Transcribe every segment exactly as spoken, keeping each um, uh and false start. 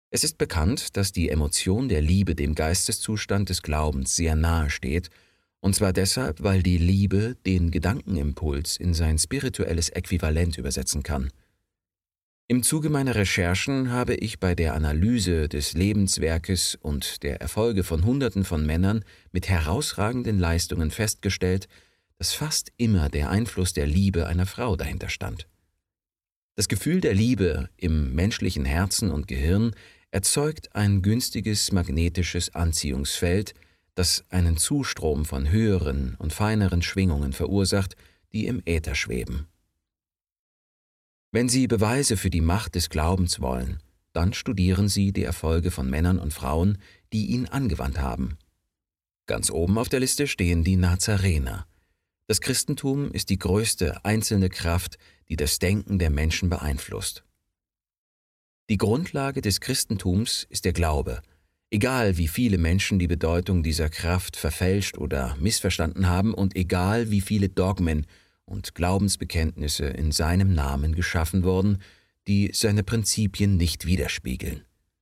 Es ist bekannt, dass die Emotion der Liebe dem Geisteszustand des Glaubens sehr nahe steht, und zwar deshalb, weil die Liebe den Gedankenimpuls in sein spirituelles Äquivalent übersetzen kann. Im Zuge meiner Recherchen habe ich bei der Analyse des Lebenswerkes und der Erfolge von Hunderten von Männern mit herausragenden Leistungen festgestellt, dass fast immer der Einfluss der Liebe einer Frau dahinter stand. Das Gefühl der Liebe im menschlichen Herzen und Gehirn erzeugt ein günstiges magnetisches Anziehungsfeld, das einen Zustrom von höheren und feineren Schwingungen verursacht, die im Äther schweben. Wenn Sie Beweise für die Macht des Glaubens wollen, dann studieren Sie die Erfolge von Männern und Frauen, die ihn angewandt haben. Ganz oben auf der Liste stehen die Nazarener. Das Christentum ist die größte einzelne Kraft, die das Denken der Menschen beeinflusst. Die Grundlage des Christentums ist der Glaube, egal wie viele Menschen die Bedeutung dieser Kraft verfälscht oder missverstanden haben und egal wie viele Dogmen und Glaubensbekenntnisse in seinem Namen geschaffen wurden, die seine Prinzipien nicht widerspiegeln.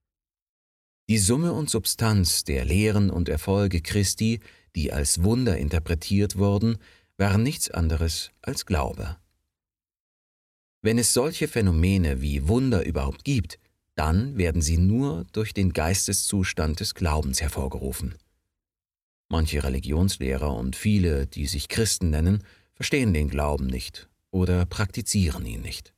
Die Summe und Substanz der Lehren und Erfolge Christi, die als Wunder interpretiert wurden, waren nichts anderes als Glaube. Wenn es solche Phänomene wie Wunder überhaupt gibt, dann werden sie nur durch den Geisteszustand des Glaubens hervorgerufen. Manche Religionslehrer und viele, die sich Christen nennen, verstehen den Glauben nicht oder praktizieren ihn nicht.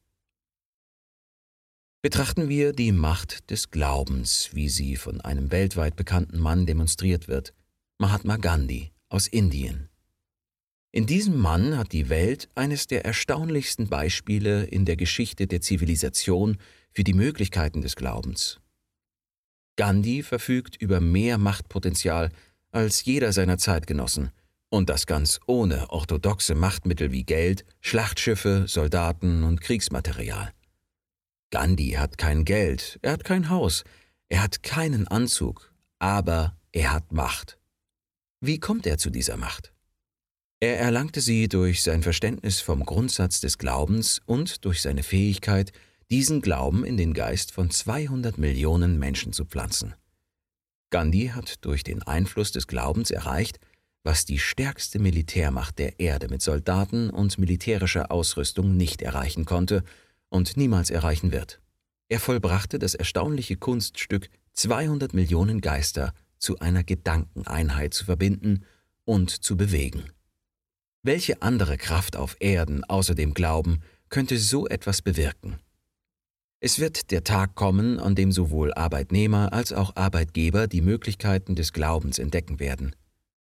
Betrachten wir die Macht des Glaubens, wie sie von einem weltweit bekannten Mann demonstriert wird, Mahatma Gandhi aus Indien. In diesem Mann hat die Welt eines der erstaunlichsten Beispiele in der Geschichte der Zivilisation für die Möglichkeiten des Glaubens. Gandhi verfügt über mehr Machtpotenzial als jeder seiner Zeitgenossen, und das ganz ohne orthodoxe Machtmittel wie Geld, Schlachtschiffe, Soldaten und Kriegsmaterial. Gandhi hat kein Geld, er hat kein Haus, er hat keinen Anzug, aber er hat Macht. Wie kommt er zu dieser Macht? Er erlangte sie durch sein Verständnis vom Grundsatz des Glaubens und durch seine Fähigkeit, diesen Glauben in den Geist von zweihundert Millionen Menschen zu pflanzen. Gandhi hat durch den Einfluss des Glaubens erreicht, was die stärkste Militärmacht der Erde mit Soldaten und militärischer Ausrüstung nicht erreichen konnte und niemals erreichen wird. Er vollbrachte das erstaunliche Kunststück, zweihundert Millionen Geister zu einer Gedankeneinheit zu verbinden und zu bewegen. Welche andere Kraft auf Erden außer dem Glauben könnte so etwas bewirken? Es wird der Tag kommen, an dem sowohl Arbeitnehmer als auch Arbeitgeber die Möglichkeiten des Glaubens entdecken werden.